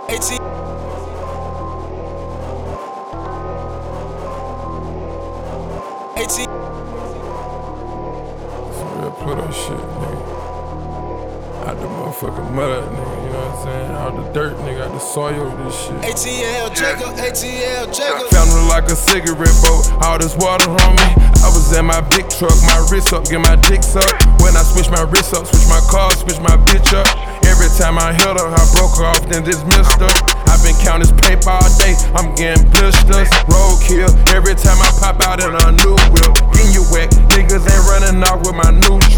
AT. AT. For real, play that shit, nigga. Out the motherfucking mud, nigga, you know what I'm saying? Out the dirt, nigga, out the soil, this shit. ATL Jacob, ATL Jacob. Found it like a cigarette boat, all this water on me. I was in my big truck, my wrist up, get my dick sucked. When I switch my wrist up, switch my car, switch my bitch up. Every time I hit her, I broke her off, then dismissed her. I've been counting this paper all day, I'm getting blisters. Roadkill, every time I pop out in a new whip. Getting you wet, niggas ain't running off with my new